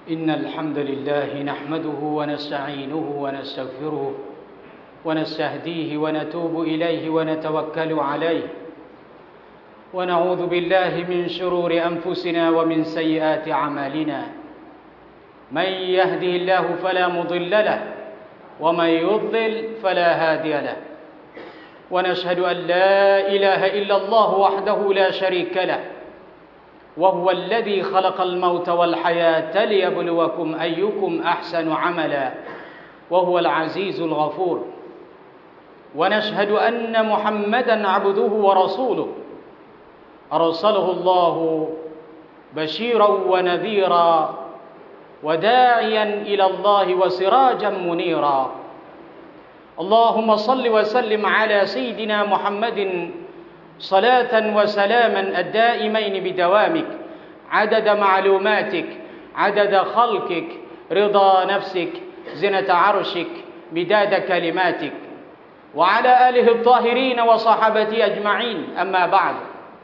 إن الحمد لله نحمده ونستعينه ونستغفره ونستهديه ونتوب إليه ونتوكل عليه ونعوذ بالله من شرور أنفسنا ومن سيئات أعمالنا من يهده الله فلا مضل له ومن يضلل فلا هادي له ونشهد أن لا إله إلا الله وحده لا شريك له وهو الذي خلق الموت والحياة ليبلوكم أيكم أحسن عملا وهو العزيز الغفور ونشهد أن محمدا عبده ورسوله أرسله الله بشيرا ونذيرا وداعيا إلى الله وسراجا منيرا اللهم صل وسلم على سيدنا محمد صلاة وسلاما الدائمين بدوامك عدد معلوماتك عدد خلقك رضا نفسك زنة عرشك مداد كلماتك وعلى آله الطاهرين وصحابته أجمعين أما بعد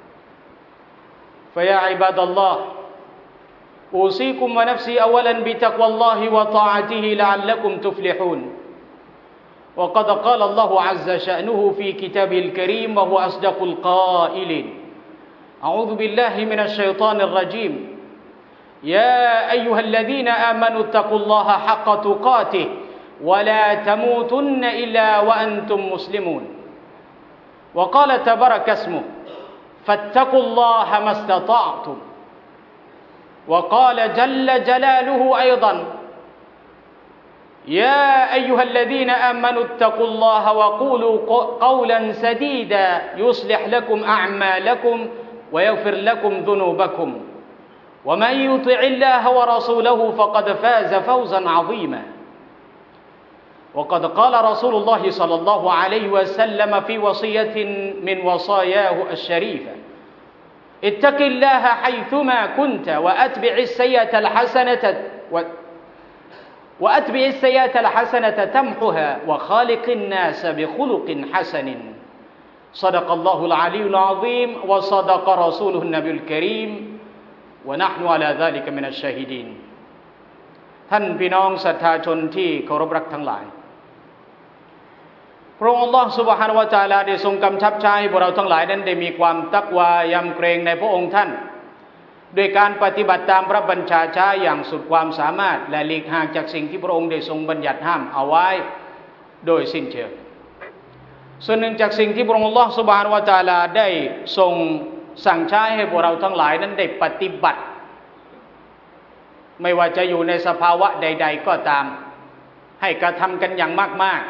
فيا عباد الله أوصيكم ونفسي أولا بتقوى الله وطاعته لعلكم تفلحون وقد قال الله عز شأنه في كتابه الكريم وهو أصدق القائلين أعوذ بالله من الشيطان الرجيم يا أيها الذين آمنوا اتقوا الله حق تقاته ولا تموتن إلا وأنتم مسلمون وقال تبارك اسمه فاتقوا الله ما استطعتم وقال جل جلاله أيضا يا أيها الذين آمنوا اتقوا الله وقولوا قولا سديدا يصلح لكم أعمالكم ويغفر لكم ذنوبكم ومن يطع الله ورسوله فقد فاز فوزا عظيما وقد قال رسول الله صلى الله عليه وسلم في وصية من وصاياه الشريفة اتق الله حيثما كنت وأتبع السيئة الحسنة تمحها وخالق الناس بخلق حسن صدق الله العلي العظيم وصدق رسوله النبي الكريم ونحن على ذلك من الشاهدين ท่านพี่น้องศรัทธาชนที่เคารพรักทั้งหลายพระองค์อัลลอฮฺซุบฮานะฮูวะตะอาลาได้ทรงกำชับใช้ให้พวกเราทั้งหลายนั้นได้มีความตักวายำเกรงในพระองค์ท่านด้วยการปฏิบัติตามพระบัญชาใช้อย่างสุดความสามารถและหลีกห่างจากสิ่งที่พระองค์ได้ทรงบัญญัติห้ามเอาไว้โดยสิ้นเชิงส่วนหนึ่งจากสิ่งที่พระองค์อัลลอฮฺซุบฮานะฮูวะตะอาลาได้ทรงสั่งใช้ให้พวกเราทั้งหลายนั้นได้ปฏิบัติไม่ว่าจะอยู่ในสภาวะใดๆก็ตามให้กระทำกันอย่างมาก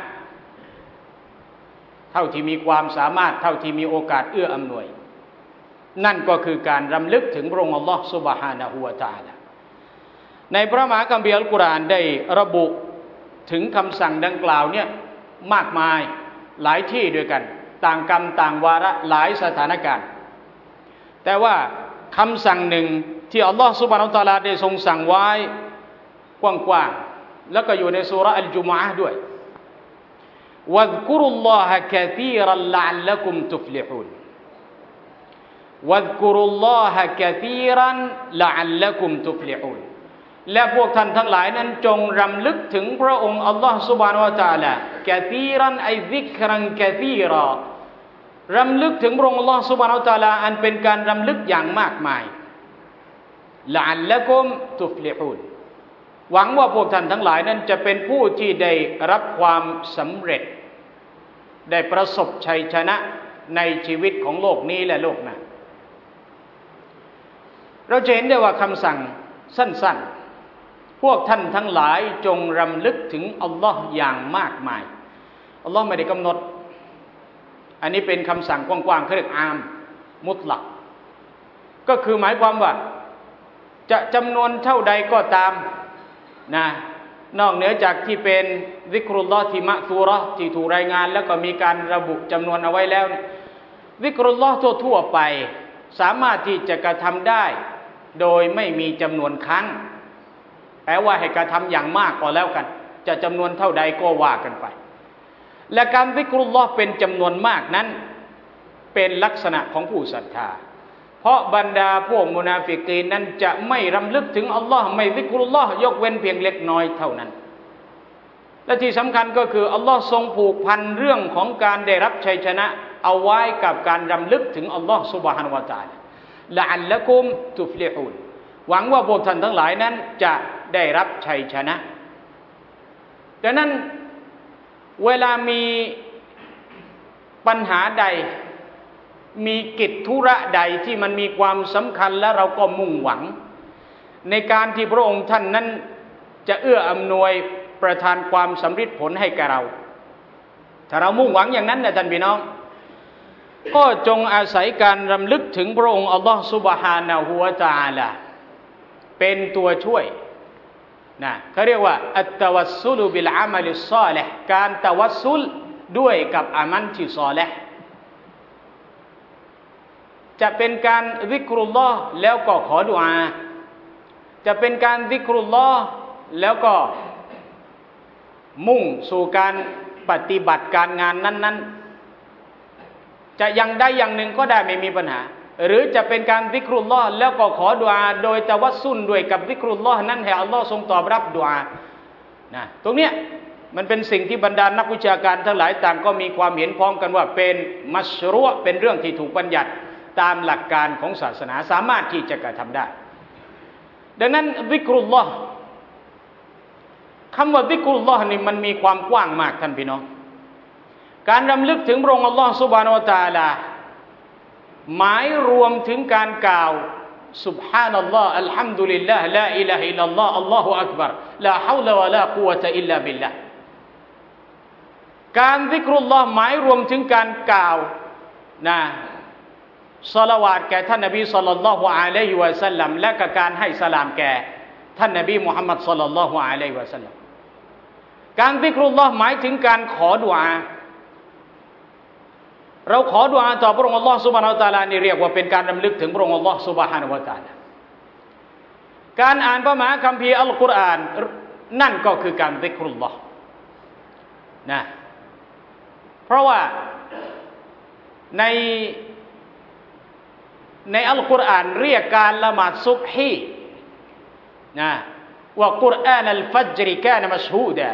ๆเท่าที่มีความสามารถเท่าที่มีโอกาสเอื้ออำนวยนั่นก็คือการรำลึกถึงพระองค์อัลลอฮฺซุบฮานะฮูวะตะอาลาในพระมหาคัมภีร์อัลกุรอานได้ระบุถึงคำสั่งดังกล่าวเนี่ยมากมายหลายที่ด้วยกันต่างกรรมต่างวาระหลายสถานการณ์แต่ว่าคำสั่งหนึ่งที่อัลลอฮฺซุบฮานะฮูวะตะอาลาได้ทรงสั่งไว้กว้างๆแล้วก็อยู่ในซูเราะห์อัลจุมอะห์ด้วยวัซกุรุลลอฮะกะซีรันละอัลละกุมตุฟลิฮูนวัซกุรุลลอฮะกะซีรันละอัลละกุมตุฟลิฮูนและพวกท่านทั้งหลายนั้นจงรำลึกถึงพระองค์อัลลอฮฺซุบฮานะฮูวะตะอาลากะซีรันไอซิกรันกะซีรารำลึกถึงพระองค์อัลลอฮฺซุบฮานะฮูวะตะอาลาอันเป็นการรำลึกอย่างมากมายละอัลละกุมตุฟลิฮูนหวังว่าพวกท่านทั้งหลายนั้นจะเป็นผู้ที่ได้รับความสำเร็จได้ประสบชัยชนะในชีวิตของโลกนี้และโลกหน้าเราจะเห็นได้ว่าคำสั่งสั้นๆพวกท่านทั้งหลายจงรำลึกถึงอัลลอฮ์อย่างมากมายอัลลอฮ์ไม่ได้กำหนดอันนี้เป็นคำสั่งกว้างๆเขาเรียกอามมุตลักก็คือหมายความว่าจะจำนวนเท่าใดก็ตามนะนอกเหนือจากที่เป็นซิกรุลลอฮ์ที่มะซูเราะห์ที่ถูกรายงานแล้วก็มีการระบุจำนวนเอาไว้แล้วซิกรุลลอฮ์ทั่วๆไปสามารถที่จะกระทำได้โดยไม่มีจำนวนครั้งแปลว่าให้กระทำอย่างมากก็แล้วกันจะจำนวนเท่าใดก็ว่ากันไปและการซิกรุลลอฮ์เป็นจำนวนมากนั้น เป็นลักษณะของผู้ศรัทธาเพราะบรรดาพวกมุนาฟิกีนนั้นจะไม่รำลึกถึงอัลลอฮ์ไม่ซิกรุลลอฮ์ยกเว้นเพียงเล็กน้อยเท่านั้นและที่สำคัญก็คืออัลลอฮ์ทรงผูกพันเรื่องของการได้รับชัยชนะเอาไว้กับการรำลึกถึงอัลลอฮ์ซุบฮานะฮูวะตะอาลาละอัลละกุมตุฟลิฮูนหวังว่าพวกท่านทั้งหลายนั้นจะได้รับชัยชนะดังนั้นเวลามีปัญหาใดมีกิจธุระใดที่มันมีความสำคัญและเราก็มุ่งหวังในการที่พระองค์ท่านนั้นจะเอื้ออำนวยประทานความสำเร็จผลให้แก่เราถ้าเรามุ่งหวังอย่างนั้นนะท่านพี่น้องก็จงอาศัยการรำลึกถึงพระองค์อัลลอฮฺซุบฮานะฮูวะตะอาลาเป็นตัวช่วยนะเขาเรียกว่าอัตตะวัสซุลบิลอามัลิศอลิฮ์การตะวัสซุลด้วยกับอามัลที่ศอลิฮ์จะเป็นการซิกรุลลอฮ์แล้วก็ขอดุอาจะเป็นการซิกรุลลอฮ์แล้วก็มุ่งสู่การปฏิบัติการงานนั้นๆจะอย่างใดอย่างหนึ่งก็ได้ไม่มีปัญหาหรือจะเป็นการซิกรุลลอฮ์แล้วก็ขอดุอาโดยตะวัสซุลด้วยกับซิกรุลลอฮ์นั้นให้อัลลอฮ์ทรงตอบรับดุอานะตรงเนี้ยมันเป็นสิ่งที่บรรดานักวิชาการทั้งหลายต่างก็มีความเห็นพ้องกันว่าเป็นมัชรูอ์เป็นเรื่องที่ถูกบัญญัติตามหลักการของศาสนาสามารถที่จะกระทำได้ดังนั้นซิกรุลลอฮ์คำว่าซิกรุลลอฮ์นี่มันมีความกว้างมากท่านพี่น้องการรำลึกถึงพระองค์อัลลอฮ์ซุบฮานะฮูวะตะอาลาหมายรวมถึงการกล่าวซุบฮานัลลอฮ์อัลฮัมดุลิลลาห์ลาอิลาฮะอิลลัลลอฮ์อัลลอฮุอักบัรลาฮาวละวะลากุวะตะอิลลาบิลลาห์การซิกรุลลอฮ์หมายรวมถึงการกล่าวนะศอลาวาตแก่ท่านนบีศ็อลลัลลอฮุอะลัยฮิวะซัลลัมและก็การให้สลามแก่ท่านนบีมุฮัมมัดศ็อลลัลลอฮุอะลัยฮิวะซัลลัมการซิกรุลลอฮ์หมายถึงการขอดุอาเราขอดุอาต่อพระองค์อัลลอฮ์ซุบฮานะฮูวะตะอาลานี่เรียกว่าเป็นการรำลึกถึงพระองค์อัลลอฮ์ซุบฮานะฮูวะตะอาลาการอ่านพระมหาคัมภีร์อัลกุรอานนั่นก็คือการซิกรุลลอฮ์นะเพราะว่าในอัลกุรอานเรียกการละหมาดซุบฮีนะว่ากุรอานอัลฟัจริกานะมัชฮูดะ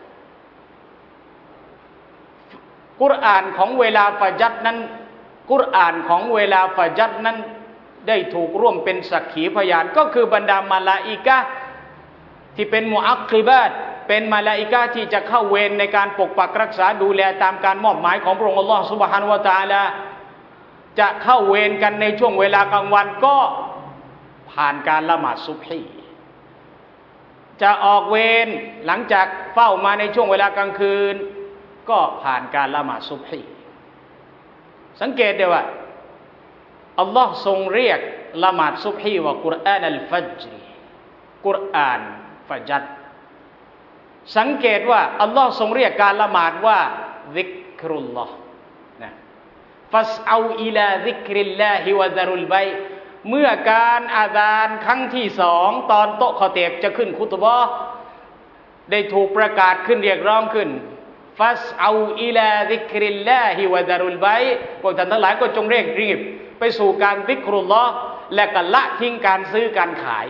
กุรอานของเวลาฟะญัรนั้นกุรอานของเวลาฟะญัรนั้นได้ถูกร่วมเป็นสักขีพยานก็คือบรรดามาลาอิกะห์ที่เป็นมุอักกิบาตเป็นมาลาอิกะห์ที่จะเข้าเวรในการปกปักรักษาดูแลตามการมอบหมายของพระองค์อัลลอฮฺซุบฮานะฮูวะตะอาลาจะเข้าเวรกันในช่วงเวลากลางวันก็ผ่านการละหมาดซุบฮีจะออกเวรหลังจากเฝ้ามาในช่วงเวลากลางคืนก็ผ่านการละหมาดซุบฮีสังเกตได้ว่าอัลลอฮ์ทรงเรียกละหมาดซุบฮีว่ากุรอานอัลฟัจรกุรอานฟะญัรสังเกตว่าอัลลอฮ์ทรงเรียกการละหมาดว่าซิกรุลลอฮ์นะฟัสเอาอิลาซิกริลลาฮิวะซารุลบัยเมื่อการอาซานครั้งที่สองตอนโต๊ะคอเตบจะขึ้นคุตบะห์ได้ถูกประกาศขึ้นเรียกร้องขึ้นฟัสเอาอิลาซิกริลลาฮิวะซารุลบัยพวกท่านทั้งหลายก็จงเร่งรีบไปสู่การซิกรุลลอฮ์และก็ละทิ้งการซื้อการขาย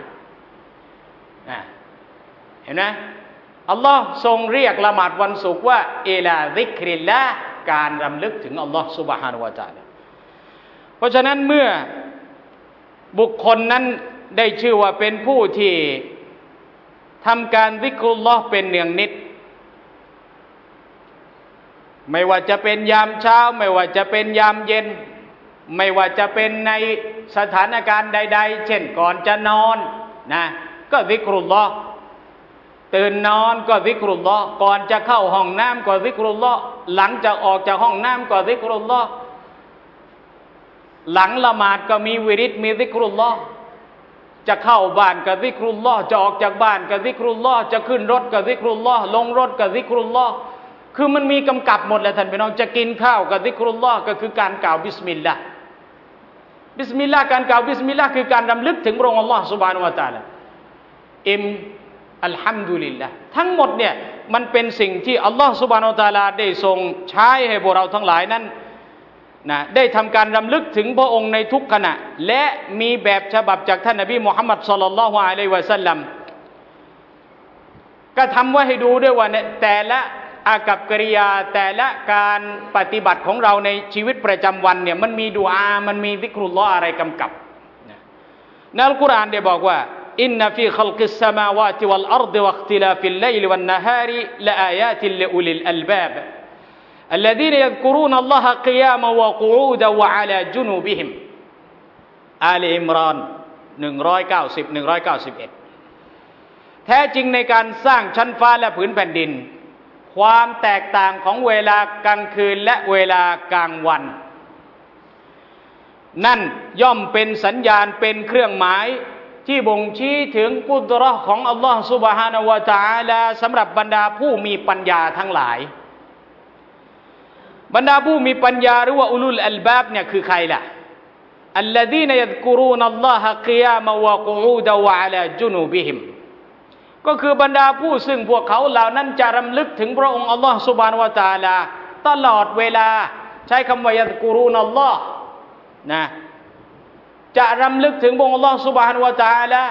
เห็นไหมอัลลอฮ์ทรงเรียกละหมาดวันศุกร์ว่าอิลาซิกริลลาห์การรำลึกถึงอัลลอฮ์ซุบฮานะฮูวะตะอาลาเพราะฉะนั้นเมื่อบุคคลนั้นได้ชื่อว่าเป็นผู้ที่ทำการซิกรุลลอฮ์เป็นเนืองนิดไม่ว่าจะเป็นยามเช้าไม่ว่าจะเป็นยามเย็นไม่ว่าจะเป็นในสถานการณ์ใดๆเช่นก่อนจะนอนนะก็ซิกรุลลอฮ์ตื่นนอนก็ซิกรุลลอฮ์ก่อนจะเข้าห้องน้ำก็ซิกรุลลอฮ์หลังจากออกจากห้องน้ำก็ซิกรุลลอฮ์หลังละหมาดก็มีวิริดมีซิกรุลลอฮ์จะเข้าบ้านก็ซิกรุลลอฮ์จะออกจากบ้านก็ซิกรุลลอฮ์จะขึ้นรถก็ซิกรุลลอฮ์ลงรถก็ซิกรุลลอฮ์คือมันมีกำกับหมดเลยท่านพี่น้องจะกินข้าวก็ซิกรุลลอฮ์ก็คือการกล่าวบิสมิลลาห์บิสมิลลาห์การกล่าวบิสมิลลาห์คือการรำลึกถึงพระองค์อัลลอฮ์ซุบฮานะฮูวะตะอาลาอัลฮัมดุลิลละห์ทั้งหมดเนี่ยมันเป็นสิ่งที่อัลลอฮ์ซุบฮานะฮูวะตะอาลาได้ทรงใช้ให้พวกเราทั้งหลายนั้นนะได้ทำการรำลึกถึงพระองค์ในทุกขณะและมีแบบฉบับจากท่านนบีมุฮัมมัดศ็อลลัลลอฮุอะลัยฮิวะซัลลัมก็ทำไว้ให้ดูด้วยว่าแต่ละอากัปกิริยาแต่ละการปฏิบัติของเราในชีวิตประจำวันเนี่ยมันมีดุอามันมีซิกรุลลอฮ์อะไรกำกับในอัลกุรอานได้บอกว่าอินนฟีขัลกิสสมาวาติวัลอัรฎิวัคติลาฟิลไลลิวันนะฮาริละอายาติลิอุลิลอัลบาบالذين يذكرون الله قياما وقعودا وعلى جنوبهم آل عمران 191แท้จริงในการสร้างชั้นฟ้าและผืนแผ่นดินความแตกต่างของเวลากลางคืนและเวลากลางวันนั่นย่อมเป็นสัญญาณเป็นเครื่องหมายที่บ่งชี้ถึงกุดเราะห์ของอัลลอฮฺซุบฮานะฮูวะตะอาลาสำหรับบรรดาผู้มีปัญญาทั้งหลายบรรดาผู้มีปัญญาหรือว่าอุลุลอัลบาบเนี่ยคือใครล่ะอัลลซีนยัซกุรูนัลลอฮะกิยามะวะกุอูดะวะอะลาจุนูบิฮิมก็คือบรรดาผู้ซึ่งพวกเขาเหล่านั้นจะรำลึกถึงพระองค์อัลลอฮฺซุบฮานะฮูวะตะอาลาตลอดเวลาใช้คำว่ายัซกุรูนัลลอฮ์นะจะรำลึกถึงพระองค์อัลลอฮฺซุบฮานะฮูวะตะอาลา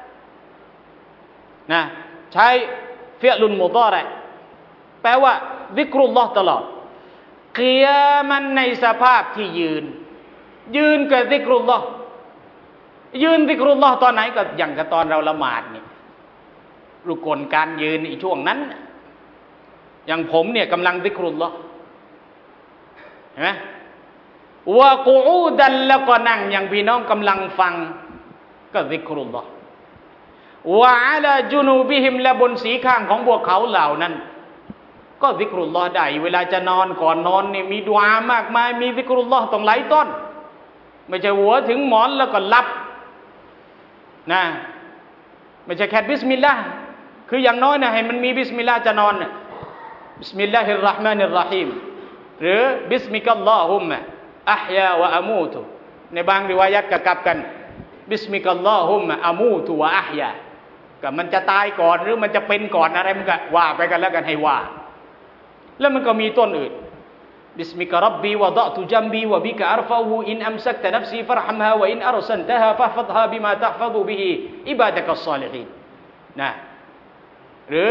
นะใช้ฟิอลุนมุฎาริแปลว่าซิกรุลลอฮ์ตลอดกิยามันในสภาพที่ยืนกับซิกรุลลอฮ์ยืนซิกรุลลอฮ์ตอนไหนก็อย่างกับตอนเราละหมาดนี่รุกลการยืนอีช่วงนั้นอย่างผมเนี่ยกำลังซิกรุลลอฮ์เห็นไหมวะกูอูดันแล้วก็นั่งอย่างพี่น้องกำลังฟังก็ซิกรุลลอฮ์วะอะลาจุนูบิฮิมและบนสีข้างของพวกเขาเหล่านั้นก็ซิกรุลลอฮ์ได้เวลาจะนอนก่อนนอนนี่มีดุอามากมายมีซิกรุลลอฮ์ต้องหลายต้นไม่ใช่หัวถึงหมอนแล้วก็หลับนะไม่ใช่แค่บิสมิลลาห์คืออย่างน้อยนะให้มันมีบิสมิลลาห์จะนอนบิสมิลลาฮิรเราะห์มานิรเราะฮีมหรือบิสมิกัลลอฮุมมะอะฮยาวะอะมูตุในบางริวายัตก็กลับกันบิสมิกัลลอฮุมมะอะมูตุวะอะฮยาก็มันจะตายก่อนหรือมันจะเป็นก่อนอะไรมันก็ว่าไปกันแล้วกันให้ว่าแล้วมันก็มีต้นอื่นบิสมิกะร็อบบีวะฎอตุจัมบีวะบิกะอัรฟะฮูอินอัมซักตะนัฟซีฟัรฮัมฮาวะอินอัรซัลตะฮาฟะฟัฎฮาบิมาตะห์ฟัฎุบิฮิอิบาดะกัสศอลิฮีนนะหรือ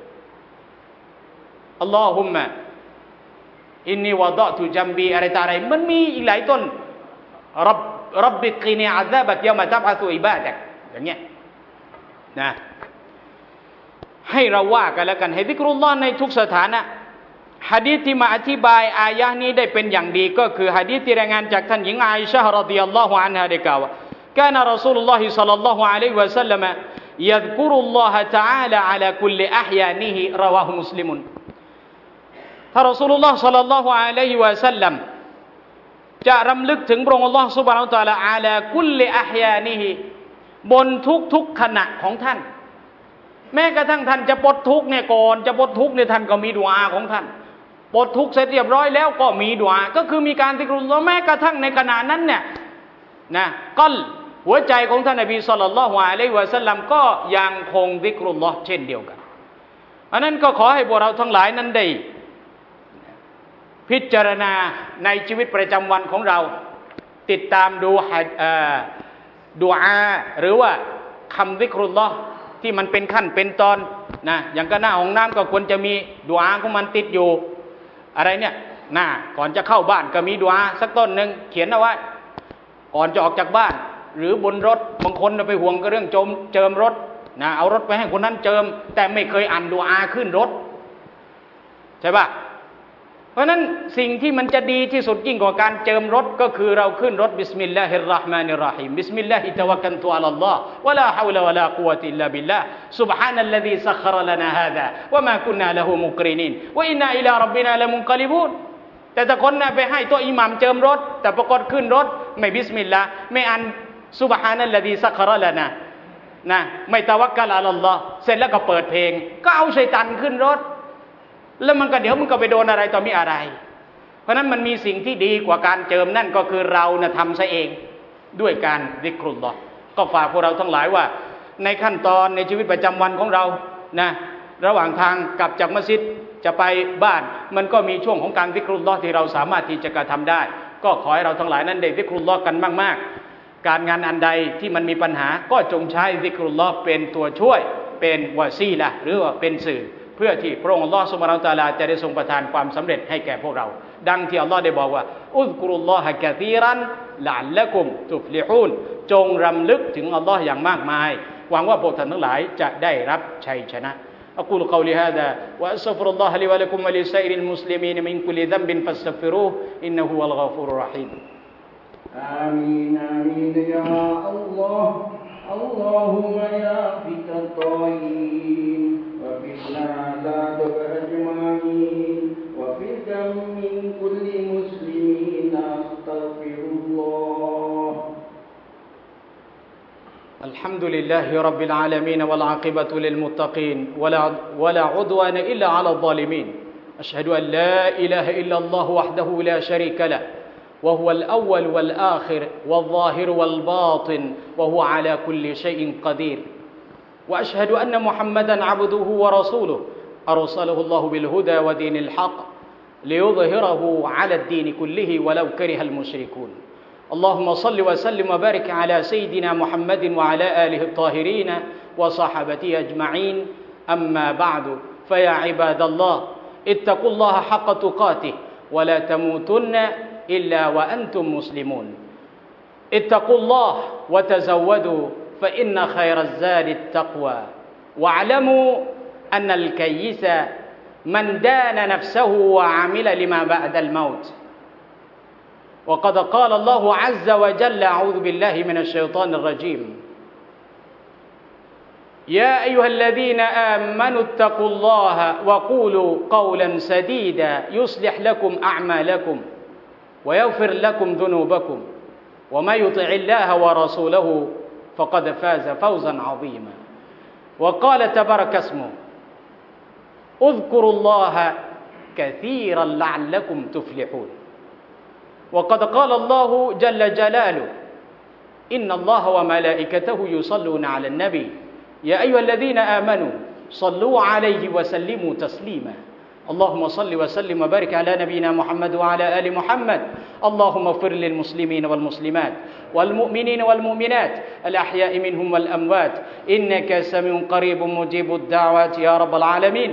อัลลอฮุมมะอินนีวะฎอตุจัมบีอะไรต่ออะไรมันมีอีกหลายต้นร็อบบิกินีอะซาบะยะมะตับอะซุอิบาดะกอย่างเงี้ยนะให้เราว่ากันแล้วกันให้ซิกรุลลอฮ์ในทุกสถานะหะดีษที่มาอธิบายอายะห์นี้ได้เป็นอย่างดีก็คือหะดีษที่รายงานจากท่านหญิงอาอิชะฮ์รอฎิยัลลอฮุอันฮาได้กล่าวว่า كان رسول الله صلى الله عليه وسلم يذكر الله تعالى على كل أحيانه رواه مسلم ท่านรอซูลุลลอฮ์ศ็อลลัลลอฮุอะลัยฮิวะซัลลัมจะรำลึกถึงพระองค์อัลลอฮ์ซุบฮานะฮูวะตะอาลาอะลากุลลิอะฮยานิฮิบนทุกขณะของท่านแม้กระทั่งท่านจะปลดทุกข์เนี่ยก่อนจะปลดทุกข์เนี่ยท่านก็มีดุอาของท่านปลดทุกข์เสร็จเรียบร้อยแล้วก็มีดุอาก็คือมีการซิกรุลลอฮ์แม้กระทั่งในขณะนั้นเนี่ยนะกัลหัวใจของท่านนบีศ็อลลัลลอฮุอะลัยฮิวะซัลลัมก็ยังคงซิกรุลลอฮ์เช่นเดียวกันอันนั้นก็ขอให้พวกเราทั้งหลายนั้นได้พิจารณาในชีวิตประจำวันของเราติดตามดูดุอาหรือว่าคำซิกรุลลอฮ์ที่มันเป็นขั้นเป็นตอนนะอย่างก็หน้าห้องน้ำก็ควรจะมีดุอาของมันติดอยู่อะไรเนี่ยก่อนจะเข้าบ้านก็มีดุอาสักต้นหนึ่งเขียนเอาไว้ก่อนจะออกจากบ้านหรือบนรถบางคนไปห่วงก็เรื่องเจิมรถนะเอารถไปให้คนนั้นเจิมแต่ไม่เคยอ่านดุอาขึ้นรถใช่ปะเพราะนั้นสิ่งที่มันจะดีที่สุดยิ่งกว่าการเจิมรถก็คือเราขึ้นรถบิสมิลลาฮิรเราะห์มานิรเราะฮีมบิสมิลลาฮิตะวักกัลตุอะลัลลอฮ์วะลาฮาวละวะลากุวะติอิลลาบิลลาฮ์ซุบฮานัลลซีซัคคาระลานาฮาซาวะมากุนนาละฮูมุกรินีนวะอินนาอิลาร็อบบินาละมุนกะลิบูนแต่ถ้าคนไปให้ตัวอิหม่ามเจิมรถแต่ปรากฏขึ้นรถไม่บิสมิลลาห์ไม่อ่านซุบฮานัลลซีซัคคาระลานานะไม่ตะวักกัลอะลัลลอฮ์เสร็จแล้วก็เปิดเพลงก็เอาชัยฏอนขึ้นรถแล้วมันก็เดี๋ยวมันก็ไปโดนอะไรต่อมีอะไรเพราะนั้นมันมีสิ่งที่ดีกว่าการเจิมนั่นก็คือเราทำซะเองด้วยการซิกรุลลอฮ์ก็ฝากพวกเราทั้งหลายว่าในขั้นตอนในชีวิตประจำวันของเรานะระหว่างทางกลับจากมัสยิดจะไปบ้านมันก็มีช่วงของการซิกรุลลอฮ์ที่เราสามารถที่จะกระทำได้ก็ขอให้เราทั้งหลายนั้นได้ซิกรุลลอฮ์กันมากๆการงานอันใดที่มันมีปัญหาก็จงใช้ซิกรุลลอฮ์เป็นตัวช่วยเป็นวาซีละห์หรือว่าเป็นสื่อเพื่อที่พระองค์อัลลอฮ์ซุบฮานะฮูวะตะอาลาจะได้ทรงประทานความสำเร็จให้แก่พวกเราดังที่อัลลอฮ์ได้บอกว่าอุซกุรุลลอฮะกะซีรันละอัลละกุมตุฟลิฮูนจงรำลึกถึงอัลลอฮ์อย่างมากมายหวังว่าพวกท่านทั้งหลายจะได้รับชัยชนะأقول قولي هذا وأستغفر الله لي ولكم ولسائر المسلمين من كل ذنب فاستغفروه إنه هو الغفور الرحيم آمين آمين يا الله اللهم يا فك الطائعين وفي العذاب أجمعين وفي الدم من كل مسلمين أستغفر الله الحمد لله رب العالمين والعاقبة للمتقين ولا عدوان إلا على الظالمين أشهد أن لا إله إلا الله وحده لا شريك له وهو الأول والآخر والظاهر والباطن وهو على كل شيء قدير وأشهد أن محمدا عبده ورسوله أرسله الله بالهدى ودين الحق ليظهره على الدين كله ولو كره المشركون اللهم صل وسلم وبارك على سيدنا محمد وعلى آله الطاهرين وصحابته أجمعين أما بعد فيا عباد الله اتقوا الله حق تقاته ولا تموتن إلا وأنتم مسلمون اتقوا الله وتزودوا فإن خير الزاد التقوى واعلموا أن الكيس من دان نفسه وعمل لما بعد الموت وقد قال الله عز وجل أعوذ بالله من الشيطان الرجيم يا أيها الذين آمنوا اتقوا الله وقولوا قولا سديدا يصلح لكم أعمالكم ويغفر لكم ذنوبكم وما يطع الله ورسوله فقد فاز فوزا عظيما وقال تبارك اسمه اذكروا الله كثيرا لعلكم تفلحون وقد قال الله جل جلاله إن الله وملائكته يصلون على النبي يا أيها الذين آمنوا صلوا عليه وسلموا تسليما اللهم صل وسلم وبارك على نبينا محمد وعلى آل محمد اللهم اغفر للمسلمين والمسلمات والمؤمنين والمؤمنات الأحياء منهم والأموات إنك سميع قريب مجيب الدعوات يا رب العالمين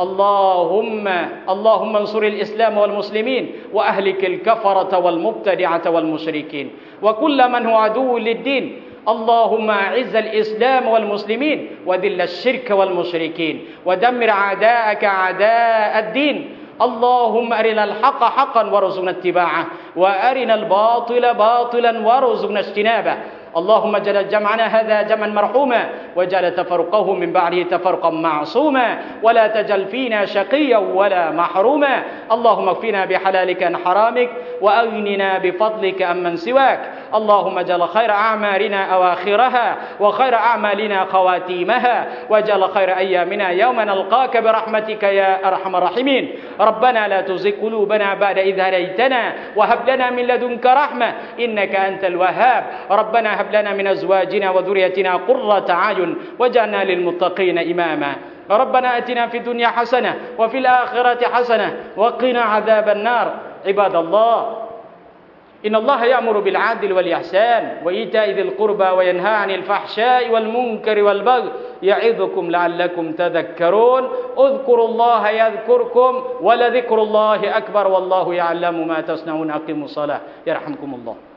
اللهم انصر الإسلام والمسلمين وأهلك الكفرة والمبتدعة والمشركين وكل من هو عدو للدين اللهم أعز الإسلام والمسلمين وذل الشرك والمشركين ودمر أعداءك أعداء الدين اللهم أرنا الحق حقا وارزقنا اتباعه وأرنا الباطل باطلا وارزقنا اجتنابه اللهم اجعل جمعنا هذا جمعا مرحوما واجعل تفرقه من بعده تفرقا معصوما ولا تجعل فينا شقيا ولا محروما اللهم اكفنا بحلالك عن حرامك وأغننا بفضلك عمن سواك اللهم اجعل خير أعمالنا أواخرها وخير أعمالنا خواتيمها واجعل خير أيامنا يوم نلقاك برحمتك يا أرحم الراحمين ربنا لا تزغ قلوبنا بعد إذ هديتنا وهب لنا من لدنك رحمة إنك أنت الوهاب ربنا هب لنا من أزواجنا وذريتنا قرة أعين واجعلنا للمتقين إماما ربنا آتنا في الدنيا حسنة وفي الآخرة حسنة وقنا عذاب النار عباد الله إن الله يأمر بالعدل والإحسان وإيتاء ذي القربى وينهى عن الفحشاء والمنكر والبغي يعظكم لعلكم تذكرون اذكروا الله يذكركم ولذكر الله أكبر والله يعلم ما تصنعون أقيموا الصلاة يرحمكم الله